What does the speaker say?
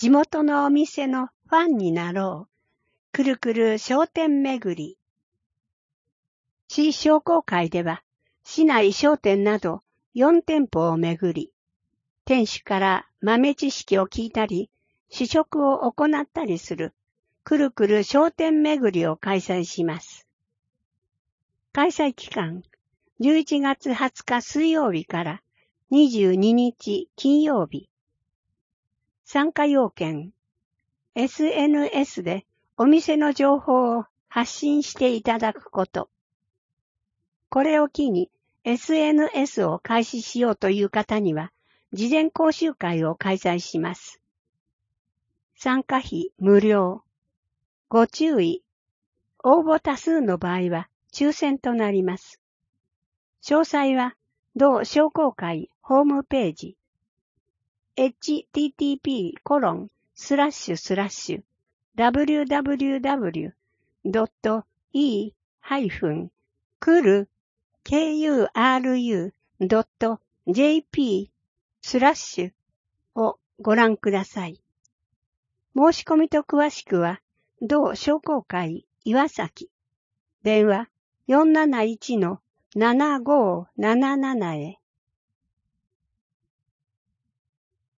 地元のお店のファンになろう。くるくる商店巡り。市商工会では、市内商店など4店舗を巡り、店主から豆知識を聞いたり、試食を行ったりする、くるくる商店巡りを開催します。開催期間、11月20日水曜日から22日金曜日。参加要件、SNS でお店の情報を発信していただくこと。これを機に SNS を開始しようという方には、事前講習会を開催します。参加費無料。ご注意。応募多数の場合は抽選となります。詳細は同商工会ホームページ http://www.kuru.jp/ をご覧ください。申し込みと詳しくは、同商工会岩崎、電話 471-7577 へ。